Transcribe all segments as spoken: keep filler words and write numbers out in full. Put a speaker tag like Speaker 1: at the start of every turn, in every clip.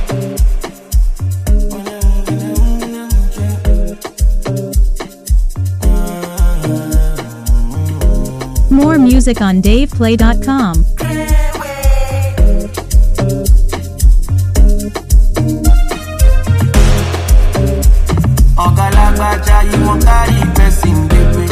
Speaker 1: More music on dave play dot com.
Speaker 2: You won't carry person, baby.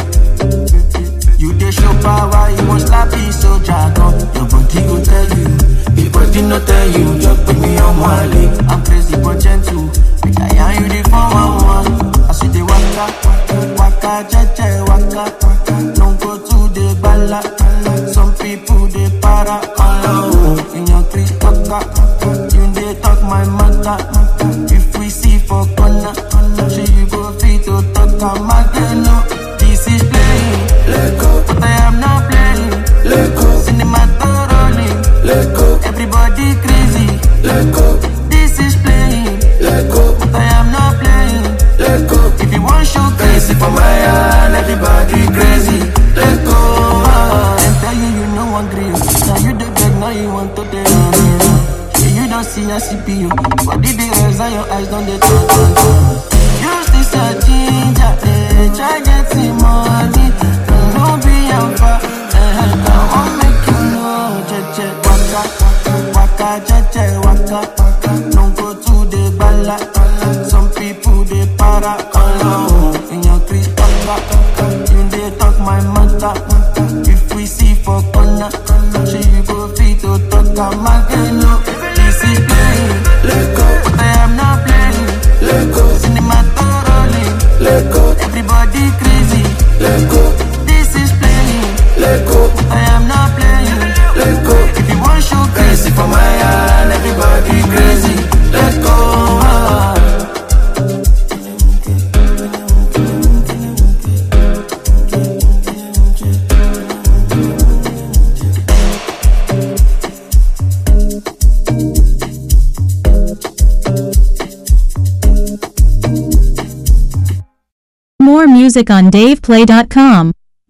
Speaker 2: You dey show power, you won't slap it, so jargon. Your body go tell you, your body no tell you. Just put me on my leg. I'm crazy but gentle. Make I yarn you the four one one. I see the waka, waka, jeje, waka. Don't go to the bala. Some people they para alone. In your three talker, you they talk my matter. If we see for corner, she you go fit to talk a magano. This is playing, let go. But I am not playing, let go. Cinema rolling, let go. Everybody crazy, let go. This is playing, let go. But I am not playing, let go. If you want show crazy for my hand, everybody crazy, let go. And tell you you know one green. Now you the beg, now you want to take on. You don't see a C P U, but did the eyes and your eyes don't they talk, talk, talk. Use this a ginger, eh, try getting money. Don't be on fire, eh, I won't make you know. Jeje, waka, waka, jeje, waka. Don't go to the bala. Some people they para alone. In your three talker, you they talk my matter. If we see for corner, she you go fit to talk a magano. This is playing, let go. But I am not playing, let go. Cinema rolling, let go. Everybody crazy, let go. This is playing, let go. But I am not playing, let go. If you want show crazy for my hand, everybody crazy, let go.
Speaker 1: More music on dave play dot com.